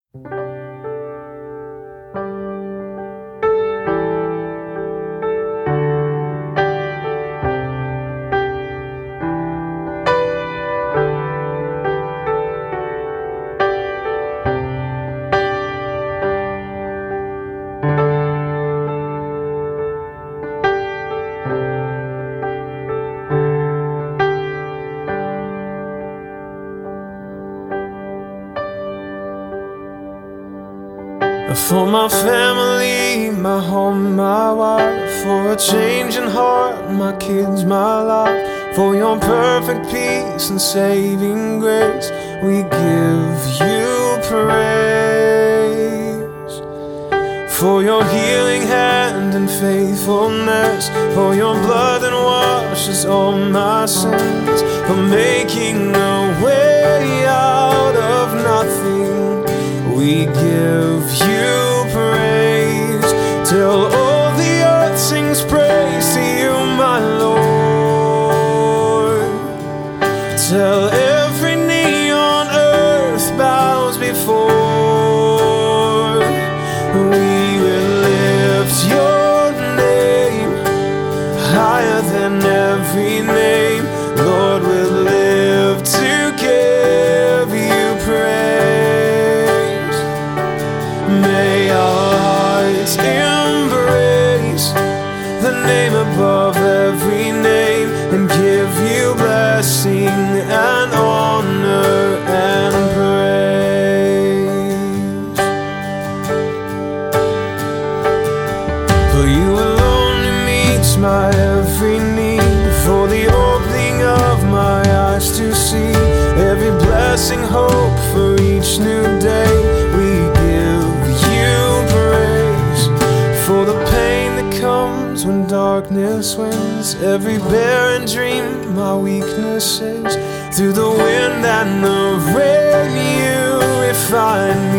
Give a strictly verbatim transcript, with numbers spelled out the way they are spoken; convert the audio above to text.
For my family, my home, my wife, for a changing heart, my kids, my life, for your perfect peace and saving grace, we give you praise. For your healing hand and faithfulness, for your blood that washes all my sins, for making a way out of nothing, we give you praise. Till all the earth sings praise to you, my Lord. Till every knee on earth bows before. We will lift your name higher than every name. Lord, we'll live to give you praise. May our hearts embrace the name above every name and give you blessing and honor and praise. For you alone who meets my every need, for the opening of my eyes to see every blessing, hope for each new day. We for the pain that comes when darkness wins, every barren dream, my weaknesses, through the wind and the rain, you refine me.